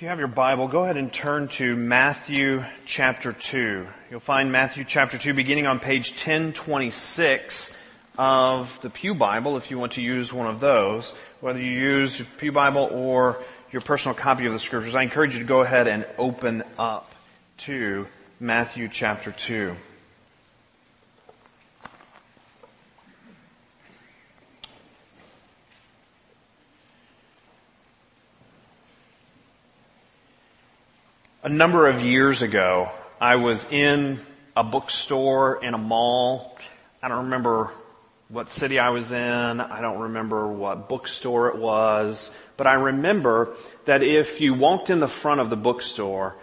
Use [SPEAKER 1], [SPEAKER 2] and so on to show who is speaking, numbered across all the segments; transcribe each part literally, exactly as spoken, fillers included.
[SPEAKER 1] If you have your Bible, go ahead and turn to Matthew chapter two. You'll find Matthew chapter two beginning on page ten twenty-six of the Pew Bible if you want to use one of those. Whether you use the Pew Bible or your personal copy of the Scriptures, I encourage you to go ahead and open up to Matthew chapter two. A number of years ago, I was in a bookstore in a mall. I don't remember what city I was in. I don't remember what bookstore it was. But I remember that if you walked in the front of the bookstore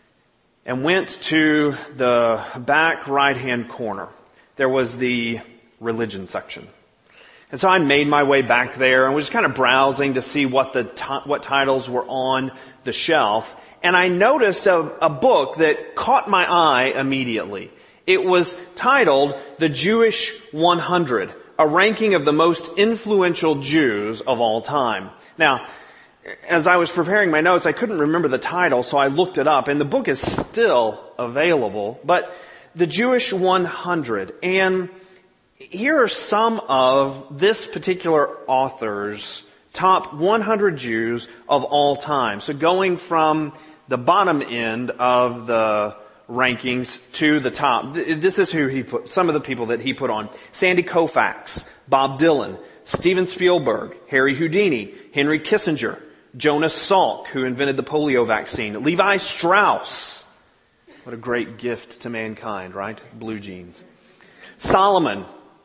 [SPEAKER 1] and went to the back right-hand corner, there was the religion section. And so I made my way back there and was just kind of browsing to see what the t- what titles were on the shelf. And I noticed a, a book that caught my eye immediately. It was titled The Jewish one hundred, a ranking of the most influential Jews of all time. Now, as I was preparing my notes, I couldn't remember the title, so I looked it up, and the book is still available. But The Jewish one hundred, and here are some of this particular author's top one hundred Jews of all time. So going from the bottom end of the rankings to the top. This is who he put, some of the people that he put on. Sandy Koufax, Bob Dylan, Steven Spielberg, Harry Houdini, Henry Kissinger, Jonas Salk, who invented the polio vaccine, Levi Strauss. What a great gift to mankind, right? Blue jeans. Solomon,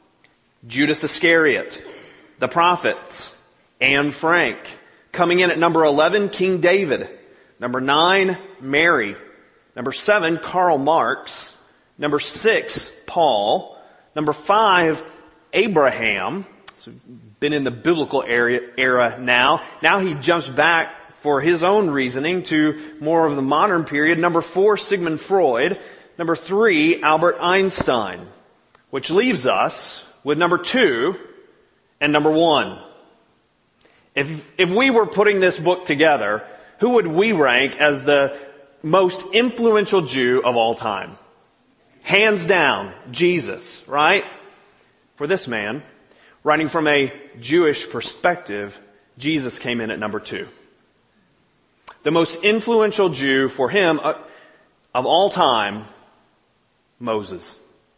[SPEAKER 1] Judas Iscariot, the prophets, Anne Frank. Coming in at number eleven, King David. Number nine, Mary. Number seven, Karl Marx. Number six, Paul. Number five, Abraham. So been in the biblical era, era now. Now he jumps back for his own reasoning to more of the modern period. Number four, Sigmund Freud. Number three, Albert Einstein. Which leaves us with number two and number one. If, if we were putting this book together, who would we rank as the most influential Jew of all time? Hands down, Jesus, right? For this man, writing from a Jewish perspective, Jesus came in at number two. The most influential Jew for him uh, of all time, Moses.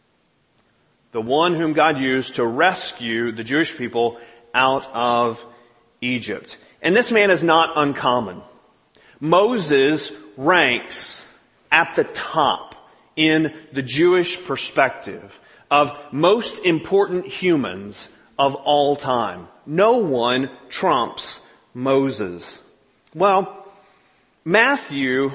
[SPEAKER 1] The one whom God used to rescue the Jewish people out of Egypt. And this man is not uncommon. Moses ranks at the top in the Jewish perspective of most important humans of all time. No one trumps Moses. Well, Matthew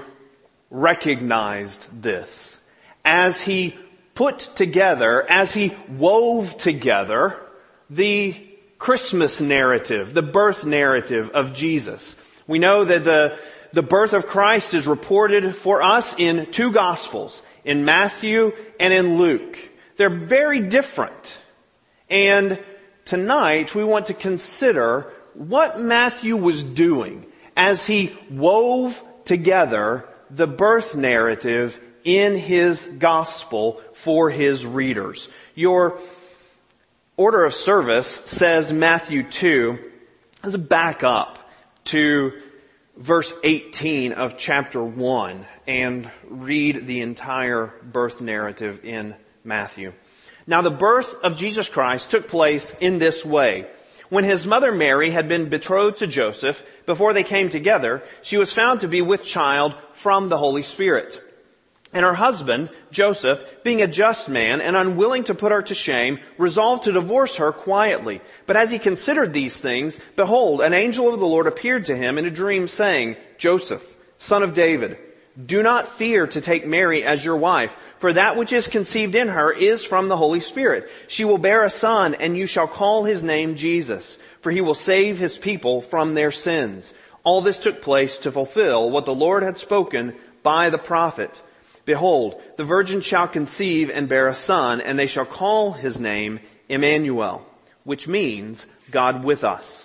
[SPEAKER 1] recognized this as he put together, as he wove together the Christmas narrative, the birth narrative of Jesus. We know that the, the birth of Christ is reported for us in two Gospels, in Matthew and in Luke. They're very different. And tonight we want to consider what Matthew was doing as he wove together the birth narrative in his Gospel for his readers. Your order of service says Matthew two. Let's back up to verse eighteen of chapter one and read the entire birth narrative in Matthew. Now the birth of Jesus Christ took place in this way. When his mother Mary had been betrothed to Joseph, before they came together, she was found to be with child from the Holy Spirit. And her husband, Joseph, being a just man and unwilling to put her to shame, resolved to divorce her quietly. But as he considered these things, behold, an angel of the Lord appeared to him in a dream, saying, Joseph, son of David, do not fear to take Mary as your wife, for that which is conceived in her is from the Holy Spirit. She will bear a son, and you shall call his name Jesus, for he will save his people from their sins. All this took place to fulfill what the Lord had spoken by the prophet. Behold, the virgin shall conceive and bear a son, and they shall call his name Emmanuel, which means God with us.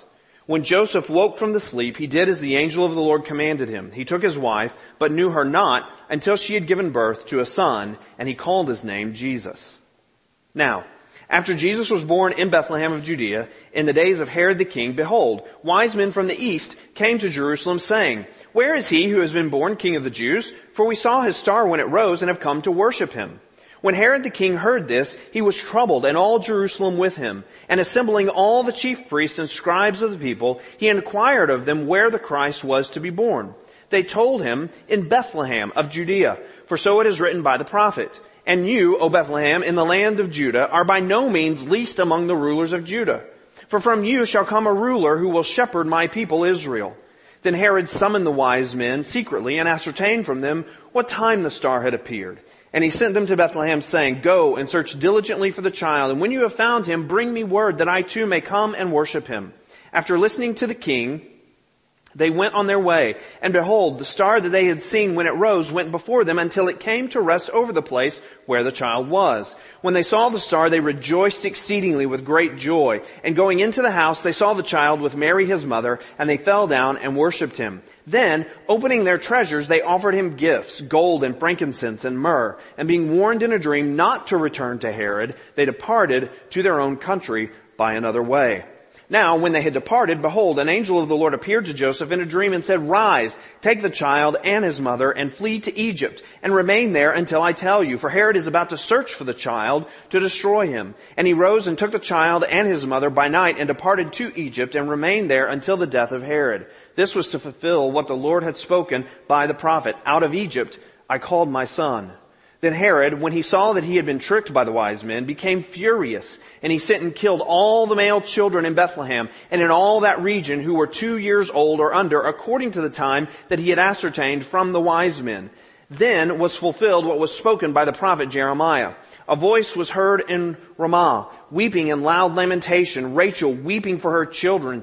[SPEAKER 1] When Joseph woke from the sleep, he did as the angel of the Lord commanded him. He took his wife, but knew her not until she had given birth to a son, and he called his name Jesus. Now, after Jesus was born in Bethlehem of Judea, in the days of Herod the king, behold, wise men from the east came to Jerusalem, saying, Where is he who has been born King of the Jews? For we saw his star when it rose and have come to worship him. When Herod the king heard this, he was troubled, and all Jerusalem with him. And assembling all the chief priests and scribes of the people, he inquired of them where the Christ was to be born. They told him, In Bethlehem of Judea, for so it is written by the prophet. And you, O Bethlehem, in the land of Judah, are by no means least among the rulers of Judah. For from you shall come a ruler who will shepherd my people Israel. Then Herod summoned the wise men secretly and ascertained from them what time the star had appeared. And he sent them to Bethlehem, saying, Go and search diligently for the child, and when you have found him, bring me word that I too may come and worship him. After listening to the king, they went on their way, and behold, the star that they had seen when it rose went before them until it came to rest over the place where the child was. When they saw the star, they rejoiced exceedingly with great joy. And going into the house, they saw the child with Mary his mother, and they fell down and worshipped him. Then, opening their treasures, they offered him gifts, gold and frankincense and myrrh. And being warned in a dream not to return to Herod, they departed to their own country by another way. Now, when they had departed, behold, an angel of the Lord appeared to Joseph in a dream and said, Rise, take the child and his mother and flee to Egypt and remain there until I tell you, for Herod is about to search for the child to destroy him. And he rose and took the child and his mother by night and departed to Egypt and remained there until the death of Herod. This was to fulfill what the Lord had spoken by the prophet, Out of Egypt I called my son. Then Herod, when he saw that he had been tricked by the wise men, became furious, and he sent and killed all the male children in Bethlehem and in all that region who were two years old or under, according to the time that he had ascertained from the wise men. Then was fulfilled what was spoken by the prophet Jeremiah. A voice was heard in Ramah, weeping in loud lamentation, Rachel weeping for her children.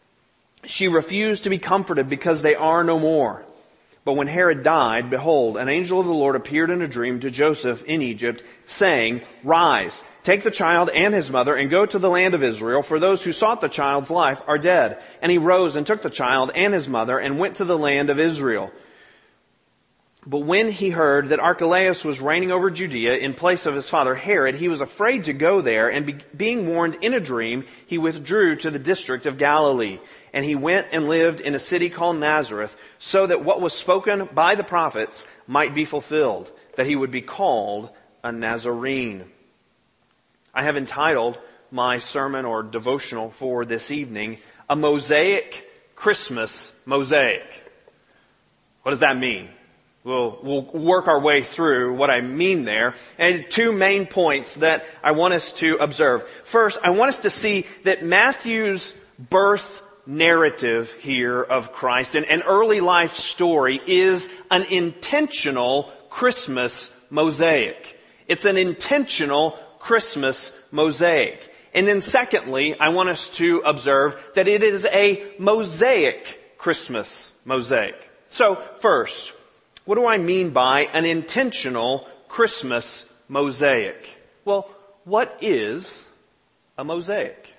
[SPEAKER 1] She refused to be comforted because they are no more. But when Herod died, behold, an angel of the Lord appeared in a dream to Joseph in Egypt, saying, Rise, take the child and his mother and go to the land of Israel, for those who sought the child's life are dead. And he rose and took the child and his mother and went to the land of Israel. But when he heard that Archelaus was reigning over Judea in place of his father Herod, he was afraid to go there, and be, being warned in a dream, he withdrew to the district of Galilee. And he went and lived in a city called Nazareth, so that what was spoken by the prophets might be fulfilled, that he would be called a Nazarene. I have entitled my sermon or devotional for this evening, A Mosaic Christmas Mosaic. What does that mean? We'll, we'll work our way through what I mean there. And two main points that I want us to observe. First, I want us to see that Matthew's birth narrative here of Christ, an, an early life story, is an intentional Christmas mosaic. It's an intentional Christmas mosaic. And then secondly, I want us to observe that it is a mosaic Christmas mosaic. So first, what do I mean by an intentional Christmas mosaic? Well, what is a mosaic?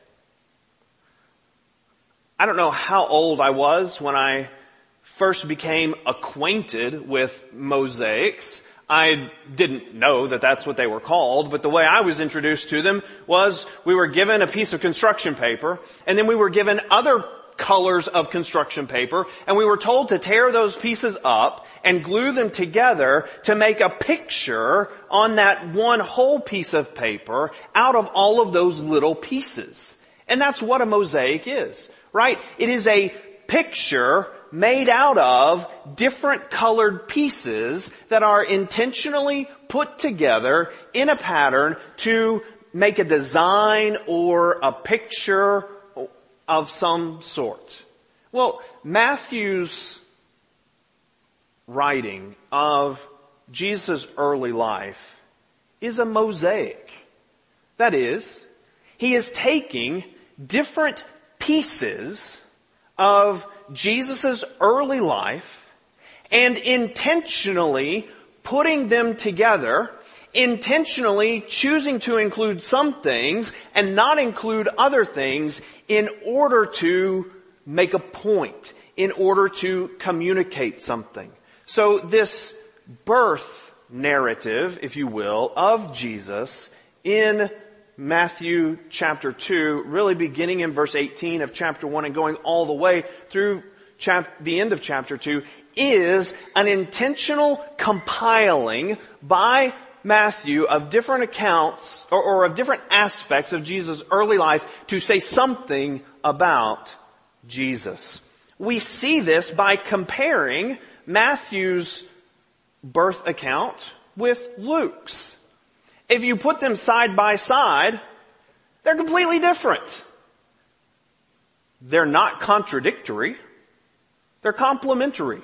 [SPEAKER 1] I don't know how old I was when I first became acquainted with mosaics. I didn't know that that's what they were called, but the way I was introduced to them was we were given a piece of construction paper, and then we were given other colors of construction paper, and we were told to tear those pieces up and glue them together to make a picture on that one whole piece of paper out of all of those little pieces. And that's what a mosaic is. Right? It is a picture made out of different colored pieces that are intentionally put together in a pattern to make a design or a picture of some sort. Well, Matthew's writing of Jesus' early life is a mosaic. That is, he is taking different pieces of Jesus' early life and intentionally putting them together, intentionally choosing to include some things and not include other things in order to make a point, in order to communicate something. So this birth narrative, if you will, of Jesus in Matthew chapter two, really beginning in verse eighteen of chapter one and going all the way through chap- the end of chapter two, is an intentional compiling by Matthew of different accounts or, or of different aspects of Jesus' early life to say something about Jesus. We see this by comparing Matthew's birth account with Luke's. If you put them side by side, they're completely different. They're not contradictory. They're complementary.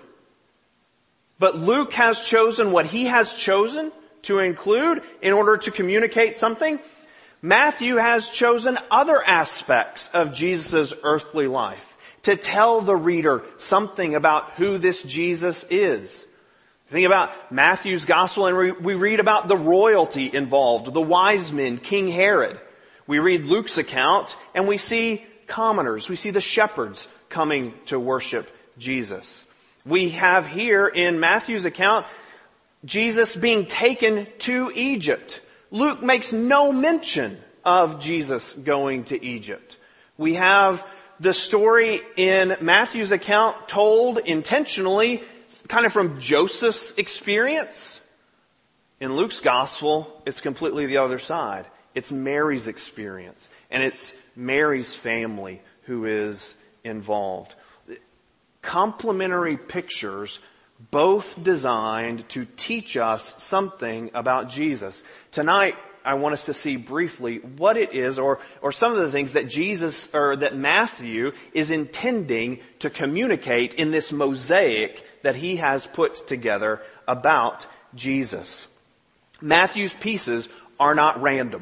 [SPEAKER 1] But Luke has chosen what he has chosen to include in order to communicate something. Matthew has chosen other aspects of Jesus' earthly life to tell the reader something about who this Jesus is. Think about Matthew's gospel and we, we read about the royalty involved, the wise men, King Herod. We read Luke's account and we see commoners, we see the shepherds coming to worship Jesus. We have here in Matthew's account Jesus being taken to Egypt. Luke makes no mention of Jesus going to Egypt. We have the story in Matthew's account told intentionally kind of from Joseph's experience. In Luke's gospel, it's completely the other side. It's Mary's experience. And it's Mary's family who is involved. Complementary pictures, both designed to teach us something about Jesus. Tonight, I want us to see briefly what it is or, or some of the things that Jesus or that Matthew is intending to communicate in this mosaic that he has put together about Jesus. Matthew's pieces are not random.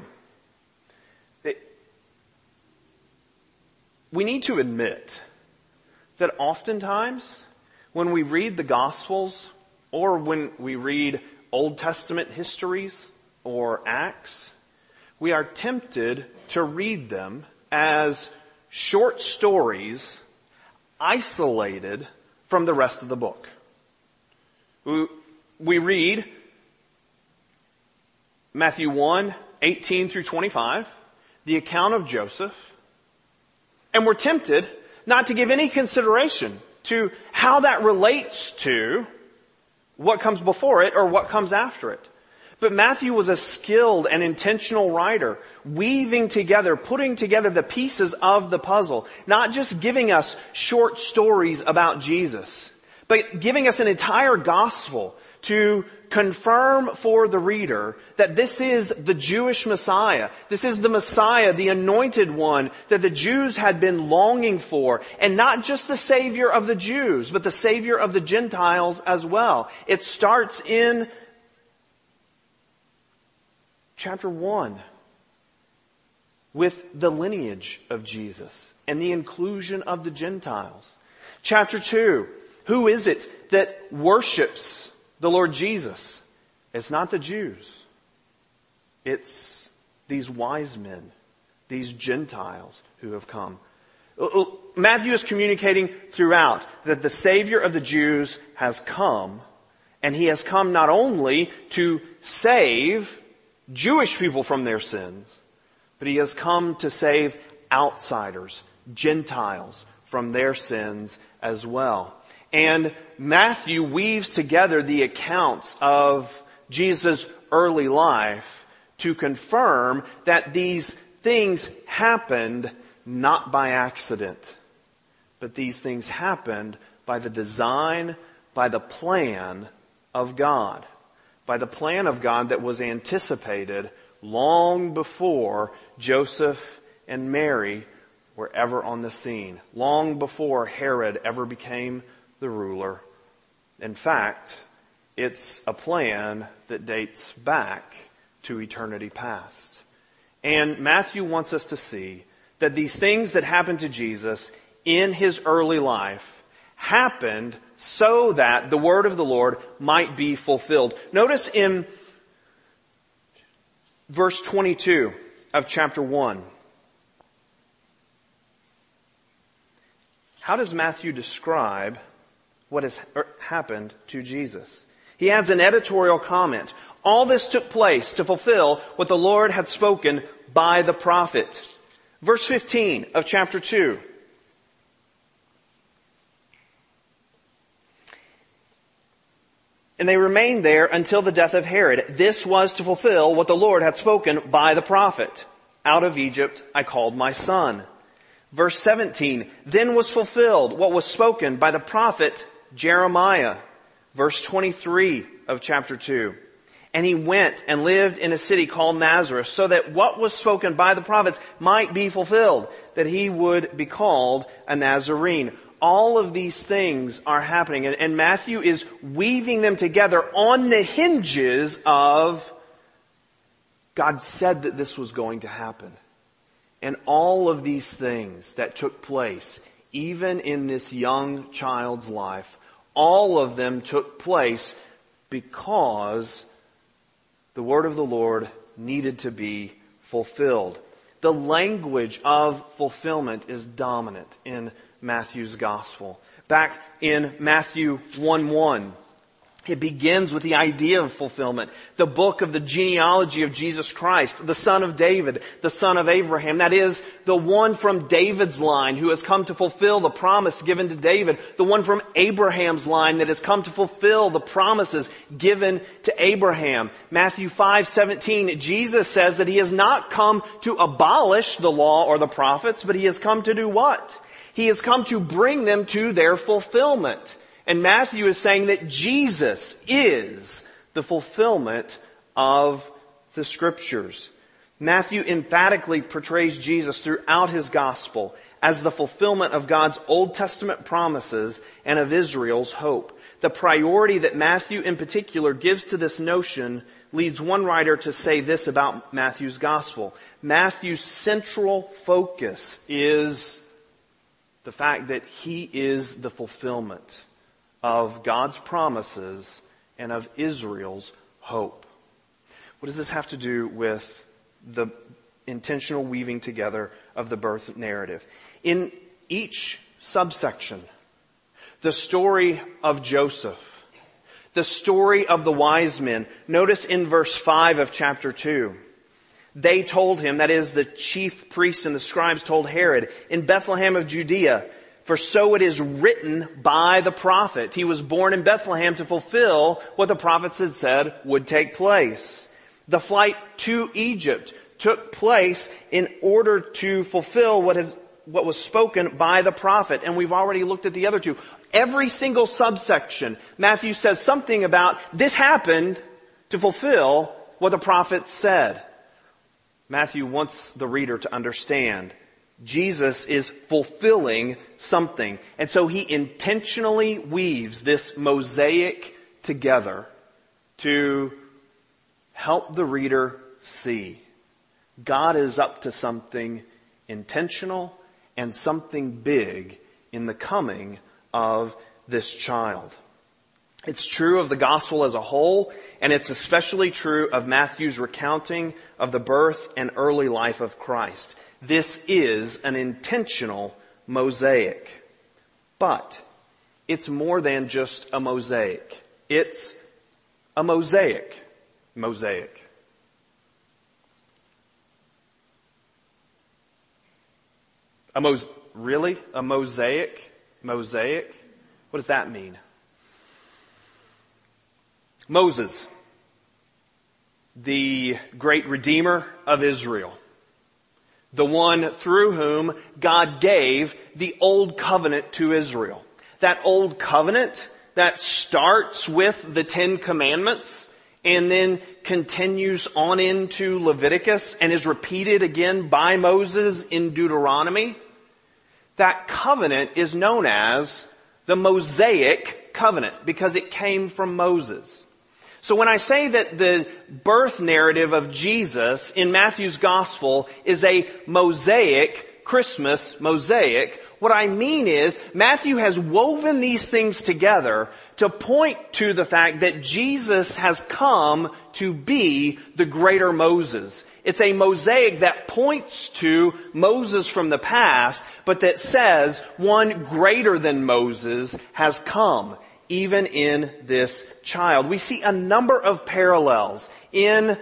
[SPEAKER 1] It, we need to admit that oftentimes when we read the Gospels or when we read Old Testament histories or Acts, we are tempted to read them as short stories isolated from the rest of the book. We read Matthew one, eighteen through twenty-five, the account of Joseph, and we're tempted not to give any consideration to how that relates to what comes before it or what comes after it. But Matthew was a skilled and intentional writer, weaving together, putting together the pieces of the puzzle, not just giving us short stories about Jesus, but giving us an entire gospel to confirm for the reader that this is the Jewish Messiah. This is the Messiah, the anointed one that the Jews had been longing for. And not just the Savior of the Jews, but the Savior of the Gentiles as well. It starts in chapter one with the lineage of Jesus and the inclusion of the Gentiles. Chapter two, who is it that worships the Lord Jesus? It's not the Jews. It's these wise men, these Gentiles who have come. Matthew is communicating throughout that the Savior of the Jews has come, and he has come not only to save Jewish people from their sins, but he has come to save outsiders, Gentiles, from their sins as well. And Matthew weaves together the accounts of Jesus' early life to confirm that these things happened not by accident, but these things happened by the design, by the plan of God. By the plan of God that was anticipated long before Joseph and Mary were ever on the scene. Long before Herod ever became the ruler. In fact, it's a plan that dates back to eternity past. And Matthew wants us to see that these things that happened to Jesus in his early life happened so that the word of the Lord might be fulfilled. Notice in verse twenty-two of chapter one. how does Matthew describe what has happened to Jesus? He adds an editorial comment. All this took place to fulfill what the Lord had spoken by the prophet. Verse fifteen of chapter two. And they remained there until the death of Herod. This was to fulfill what the Lord had spoken by the prophet. Out of Egypt I called my son. Verse seventeen. Then was fulfilled what was spoken by the prophet Jeremiah. Verse twenty-three of chapter two. And he went and lived in a city called Nazareth, so that what was spoken by the prophets might be fulfilled, that he would be called a Nazarene. All of these things are happening, and, and Matthew is weaving them together on the hinges of God said that this was going to happen. And all of these things that took place, even in this young child's life, all of them took place because the word of the Lord needed to be fulfilled. The language of fulfillment is dominant in Matthew's gospel. Back in Matthew one one, it begins with the idea of fulfillment. The book of the genealogy of Jesus Christ, the son of David, the son of Abraham. That is, the one from David's line who has come to fulfill the promise given to David. The one from Abraham's line that has come to fulfill the promises given to Abraham. Matthew five seventeen, Jesus says that he has not come to abolish the law or the prophets, but he has come to do what? He has come to bring them to their fulfillment. And Matthew is saying that Jesus is the fulfillment of the Scriptures. Matthew emphatically portrays Jesus throughout his gospel as the fulfillment of God's Old Testament promises and of Israel's hope. The priority that Matthew in particular gives to this notion leads one writer to say this about Matthew's gospel. Matthew's central focus is the fact that he is the fulfillment of God's promises and of Israel's hope. What does this have to do with the intentional weaving together of the birth narrative? In each subsection, the story of Joseph, the story of the wise men. Notice in verse five of chapter two, they told him, that is, the chief priests and the scribes told Herod, in Bethlehem of Judea, for so it is written by the prophet. He was born in Bethlehem to fulfill what the prophets had said would take place. The flight to Egypt took place in order to fulfill what has, what was spoken by the prophet. And we've already looked at the other two. Every single subsection, Matthew says something about this happened to fulfill what the prophet said. Matthew wants the reader to understand Jesus is fulfilling something. And so he intentionally weaves this mosaic together to help the reader see God is up to something intentional and something big in the coming of this child. It's true of the gospel as a whole, and it's especially true of Matthew's recounting of the birth and early life of Christ. This is an intentional mosaic. But it's more than just a mosaic. It's a mosaic. Mosaic. A mos- really? A mosaic? Mosaic? What does that mean? Moses, the great redeemer of Israel, the one through whom God gave the old covenant to Israel. That old covenant that starts with the Ten Commandments and then continues on into Leviticus and is repeated again by Moses in Deuteronomy. That covenant is known as the Mosaic covenant because it came from Moses. So when I say that the birth narrative of Jesus in Matthew's gospel is a mosaic, Christmas mosaic, what I mean is Matthew has woven these things together to point to the fact that Jesus has come to be the greater Moses. It's a mosaic that points to Moses from the past, but that says one greater than Moses has come, even in this child. We see a number of parallels in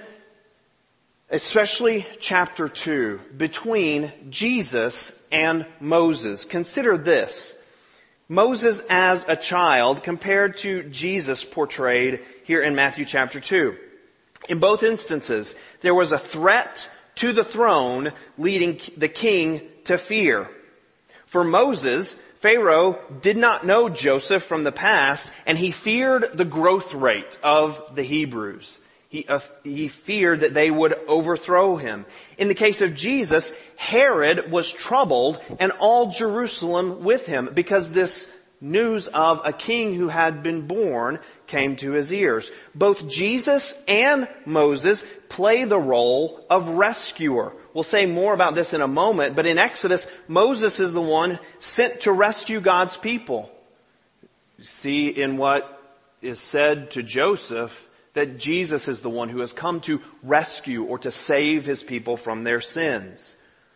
[SPEAKER 1] especially chapter two, between Jesus and Moses. Consider this. Moses as a child compared to Jesus portrayed here in Matthew chapter two. In both instances, there was a threat to the throne leading the king to fear. For Moses, Pharaoh did not know Joseph from the past, and he feared the growth rate of the Hebrews. He, uh, he feared that they would overthrow him. In the case of Jesus, Herod was troubled and all Jerusalem with him because this news of a king who had been born came to his ears. Both Jesus and Moses play the role of rescuer. We'll say more about this in a moment, but in Exodus, Moses is the one sent to rescue God's people. You see in what is said to Joseph that Jesus is the one who has come to rescue or to save his people from their sins.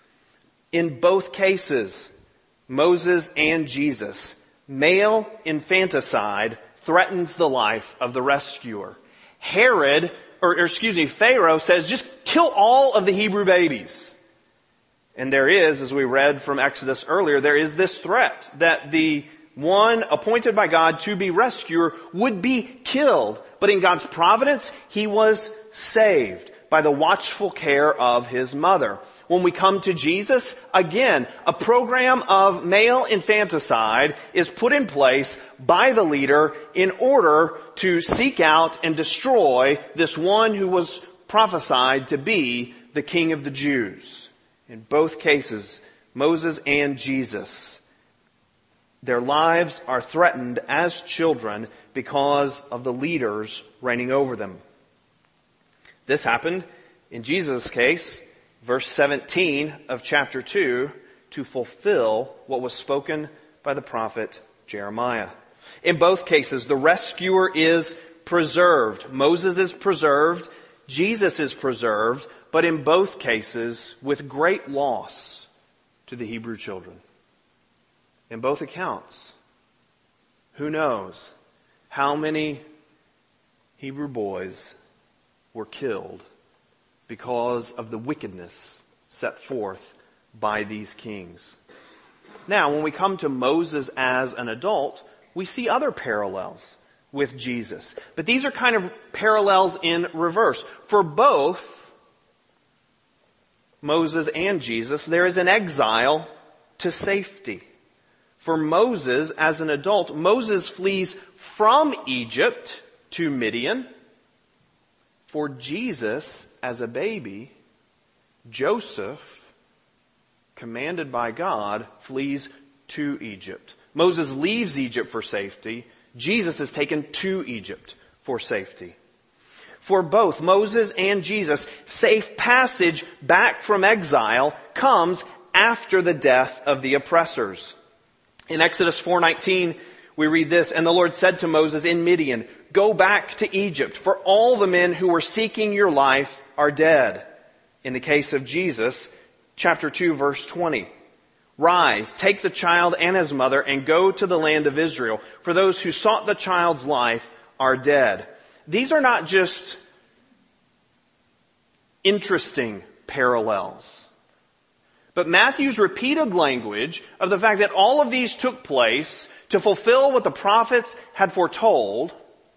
[SPEAKER 1] In both cases, Moses and Jesus, male infanticide threatens the life of the rescuer. Herod, or, or excuse me, Pharaoh says, just kill all of the Hebrew babies. And there is, as we read from Exodus earlier, there is this threat that the one appointed by God to be rescuer would be killed. But in God's providence, he was saved by the watchful care of his mother. When we come to Jesus, again, a program of male infanticide is put in place by the leader in order to seek out and destroy this one who was prophesied to be the King of the Jews. In both cases, Moses and Jesus, their lives are threatened as children because of the leaders reigning over them. This happened in Jesus' case, verse seventeen of chapter two, to fulfill what was spoken by the prophet Jeremiah. In both cases, the rescuer is preserved. Moses is preserved, Jesus is preserved, but in both cases with great loss to the Hebrew children. In both accounts, who knows how many Hebrew boys were killed because of the wickedness set forth by these kings. Now, when we come to Moses as an adult, we see other parallels with Jesus. But these are kind of parallels in reverse. For both Moses and Jesus, there is an exile to safety. For Moses, as an adult, Moses flees from Egypt to Midian. For Jesus, as a baby, Joseph, commanded by God, flees to Egypt. Moses leaves Egypt for safety. Jesus is taken to Egypt for safety. For both Moses and Jesus, safe passage back from exile comes after the death of the oppressors. In Exodus four nineteen, we read this, "And the Lord said to Moses in Midian, go back to Egypt, for all the men who were seeking your life are dead." In the case of Jesus, chapter two, verse twenty, "Rise, take the child and his mother, and go to the land of Israel, for those who sought the child's life are dead." These are not just interesting parallels, but Matthew's repeated language of the fact that all of these took place to fulfill what the prophets had foretold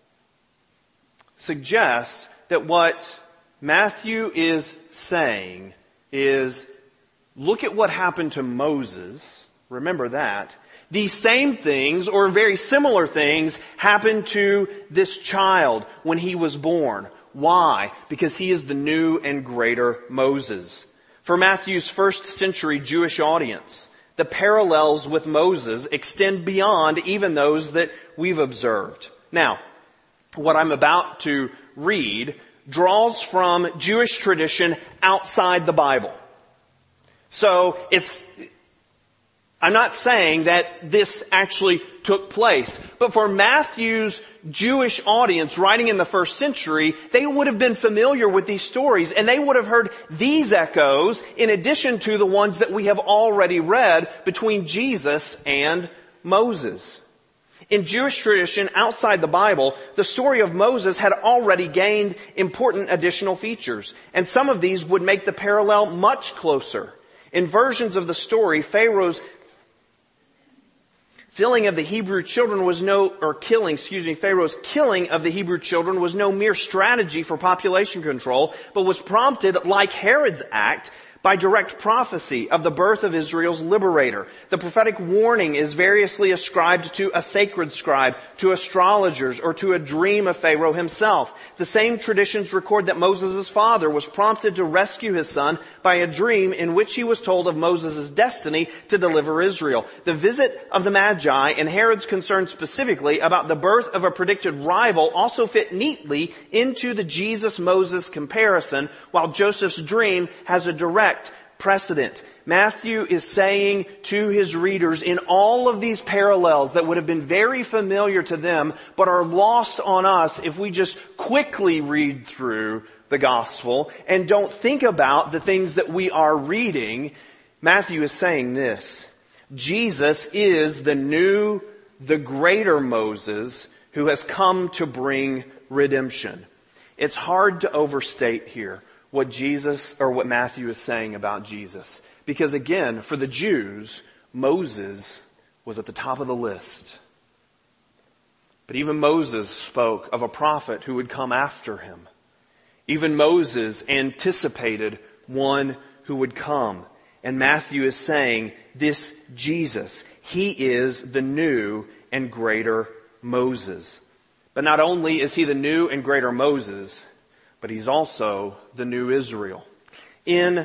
[SPEAKER 1] suggests that what Matthew is saying is, look at what happened to Moses. Remember that. These same things, or very similar things, happened to this child when he was born. Why? Because he is the new and greater Moses. For Matthew's first century Jewish audience, the parallels with Moses extend beyond even those that we've observed. Now, what I'm about to read draws from Jewish tradition outside the Bible. So it's, I'm not saying that this actually took place, but for Matthew's Jewish audience writing in the first century, they would have been familiar with these stories, and they would have heard these echoes in addition to the ones that we have already read between Jesus and Moses. In Jewish tradition outside the Bible, the story of Moses had already gained important additional features, and some of these would make the parallel much closer. In versions of the story, Pharaoh's Filling of the Hebrew children was no, or killing, excuse me, Pharaoh's killing of the Hebrew children was no mere strategy for population control, but was prompted, like Herod's act, by direct prophecy of the birth of Israel's liberator. The prophetic warning is variously ascribed to a sacred scribe, to astrologers, or to a dream of Pharaoh himself. The same traditions record that Moses' father was prompted to rescue his son by a dream in which he was told of Moses' destiny to deliver Israel. The visit of the Magi and Herod's concern specifically about the birth of a predicted rival also fit neatly into the Jesus-Moses comparison, while Joseph's dream has a direct precedent. Matthew is saying to his readers in all of these parallels that would have been very familiar to them, but are lost on us if we just quickly read through the gospel and don't think about the things that we are reading. Matthew is saying this: Jesus is the new, the greater Moses who has come to bring redemption. It's hard to overstate here what Jesus, or what Matthew is saying about Jesus. Because again, for the Jews, Moses was at the top of the list. But even Moses spoke of a prophet who would come after him. Even Moses anticipated one who would come. And Matthew is saying, this Jesus, he is the new and greater Moses. But not only is he the new and greater Moses, but he's also the new Israel. In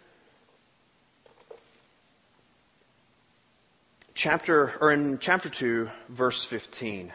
[SPEAKER 1] chapter, or in chapter two, verse fifteen,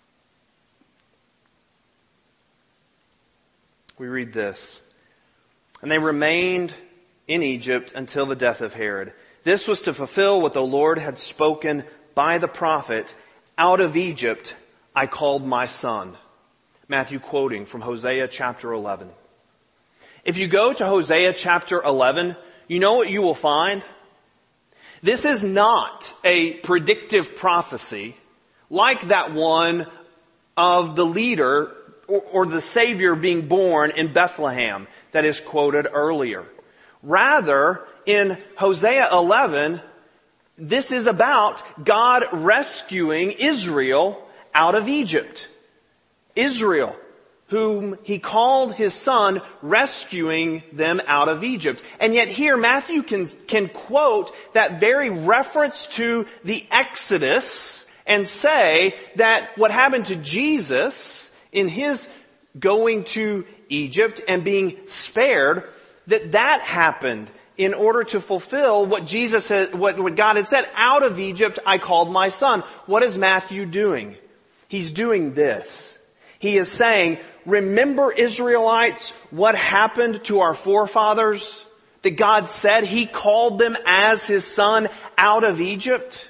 [SPEAKER 1] we read this: "And they remained in Egypt until the death of Herod. This was to fulfill what the Lord had spoken by the prophet, 'Out of Egypt I called my son.'" Matthew quoting from Hosea chapter eleven. If you go to Hosea chapter eleven, you know what you will find? This is not a predictive prophecy like that one of the leader or, or the Savior being born in Bethlehem that is quoted earlier. Rather, in Hosea eleven, this is about God rescuing Israel out of Egypt. Israel, whom he called his son, rescuing them out of Egypt. And yet here Matthew can, can quote that very reference to the Exodus and say that what happened to Jesus in his going to Egypt and being spared, that that happened in order to fulfill what Jesus had, what, what God had said, "Out of Egypt I called my son." What is Matthew doing? He's doing this. He is saying, remember, Israelites, what happened to our forefathers? That God said he called them as his son out of Egypt?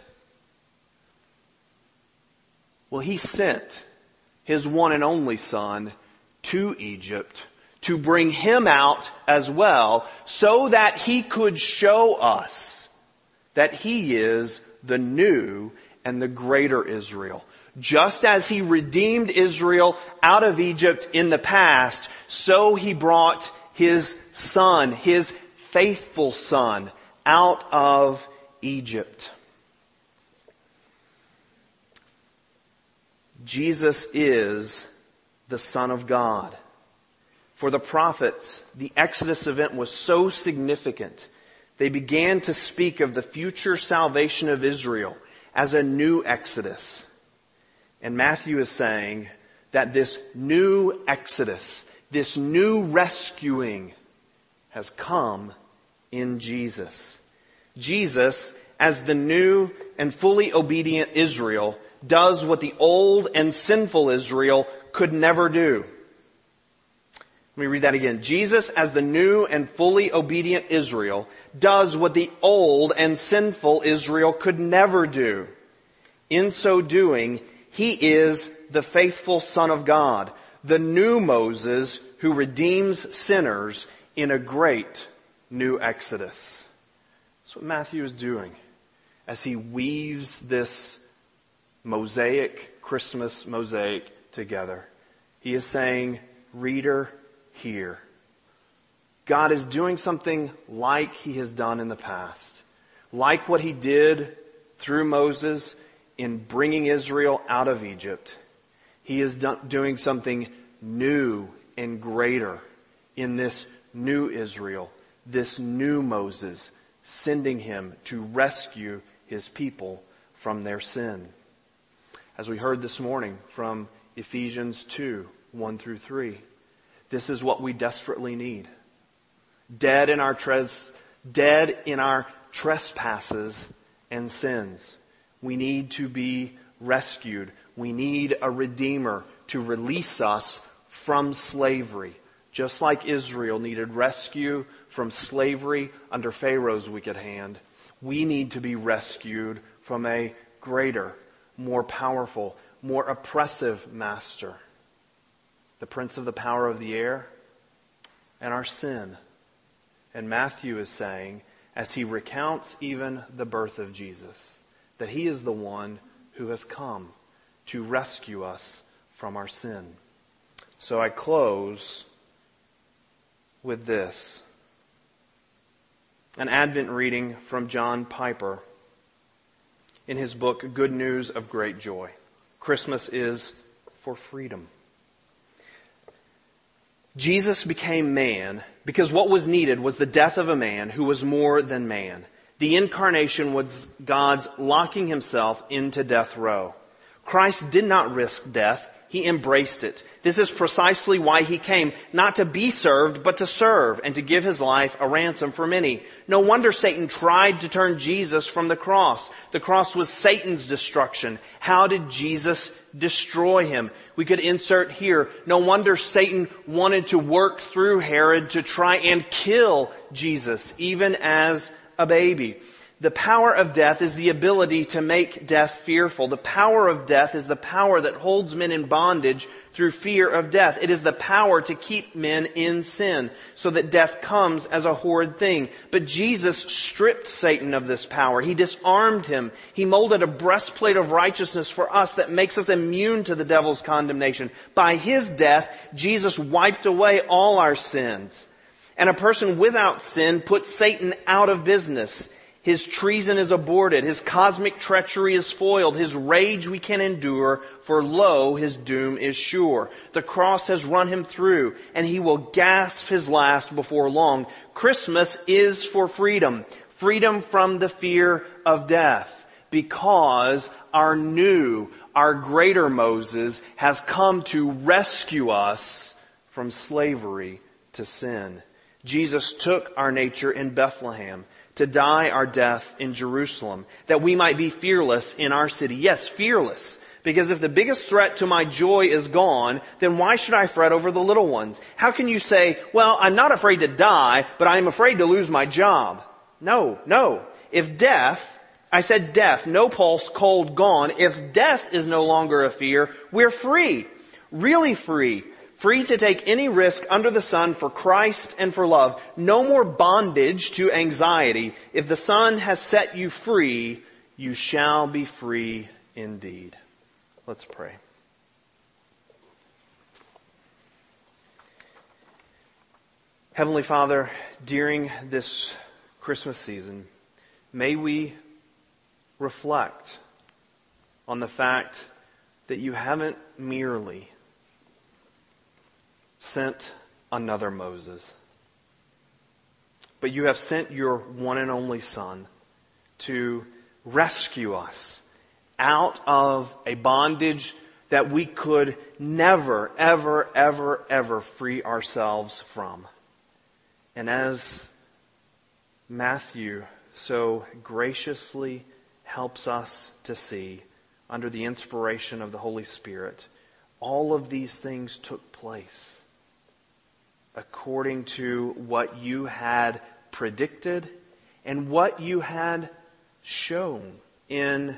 [SPEAKER 1] Well, he sent his one and only son to Egypt to bring him out as well, so that he could show us that he is the new and the greater Israel. Just as he redeemed Israel out of Egypt in the past, so he brought his son, his faithful son, out of Egypt. Jesus is the Son of God. For the prophets, the Exodus event was so significant, they began to speak of the future salvation of Israel as a new Exodus. And Matthew is saying that this new Exodus, this new rescuing, has come in Jesus. Jesus, as the new and fully obedient Israel, does what the old and sinful Israel could never do. Let me read that again. Jesus, as the new and fully obedient Israel, does what the old and sinful Israel could never do. In so doing, he is the faithful Son of God, the new Moses who redeems sinners in a great new Exodus. That's what Matthew is doing as he weaves this mosaic, Christmas mosaic together. He is saying, reader, hear. God is doing something like he has done in the past. Like what he did through Moses in bringing Israel out of Egypt. He is do- doing something new and greater in this new Israel, this new Moses, sending him to rescue his people from their sin. As we heard this morning from Ephesians two, one through three, this is what we desperately need. Dead in our tres- dead in our trespasses and sins. We need to be rescued. We need a Redeemer to release us from slavery. Just like Israel needed rescue from slavery under Pharaoh's wicked hand, we need to be rescued from a greater, more powerful, more oppressive master. The prince of the power of the air and our sin. And Matthew is saying, as he recounts even the birth of Jesus, that he is the one who has come to rescue us from our sin. So I close with this. An Advent reading from John Piper in his book, Good News of Great Joy. Christmas is for freedom. Jesus became man because what was needed was the death of a man who was more than man. The incarnation was God's locking himself into death row. Christ did not risk death. He embraced it. This is precisely why he came, not to be served, but to serve and to give his life a ransom for many. No wonder Satan tried to turn Jesus from the cross. The cross was Satan's destruction. How did Jesus destroy him? We could insert here, no wonder Satan wanted to work through Herod to try and kill Jesus, even as a baby. The power of death is the ability to make death fearful. The power of death is the power that holds men in bondage through fear of death. It is the power to keep men in sin so that death comes as a horrid thing. But Jesus stripped Satan of this power. He disarmed him. He molded a breastplate of righteousness for us that makes us immune to the devil's condemnation. By his death, Jesus wiped away all our sins. And a person without sin puts Satan out of business. His treason is aborted. His cosmic treachery is foiled. His rage we can endure, for lo, his doom is sure. The cross has run him through, and he will gasp his last before long. Christmas is for freedom. Freedom from the fear of death. Because our new, our greater Moses has come to rescue us from slavery to sin. Jesus took our nature in Bethlehem to die our death in Jerusalem, that we might be fearless in our city. Yes, fearless. Because if the biggest threat to my joy is gone, then why should I fret over the little ones? How can you say, well, I'm not afraid to die, but I'm afraid to lose my job? No, no. If death, I said death, no pulse, cold, gone. If death is no longer a fear, we're free. Really free. Free to take any risk under the sun for Christ and for love. No more bondage to anxiety. If the Son has set you free, you shall be free indeed. Let's pray. Heavenly Father, during this Christmas season, may we reflect on the fact that you haven't merely sent another Moses, but you have sent your one and only Son to rescue us out of a bondage that we could never, ever, ever, ever free ourselves from. And as Matthew so graciously helps us to see, under the inspiration of the Holy Spirit, all of these things took place according to what you had predicted and what you had shown in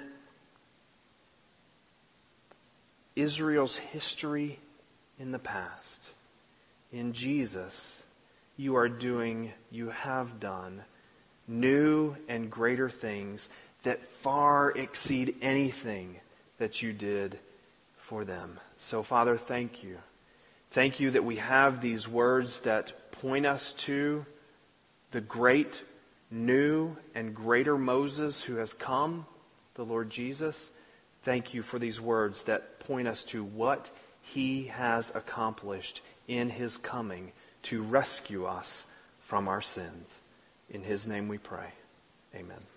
[SPEAKER 1] Israel's history in the past. In Jesus, you are doing, you have done new and greater things that far exceed anything that you did for them. So, Father, thank you. Thank you that we have these words that point us to the great, new, and greater Moses who has come, the Lord Jesus. Thank you for these words that point us to what He has accomplished in His coming to rescue us from our sins. In His name we pray. Amen.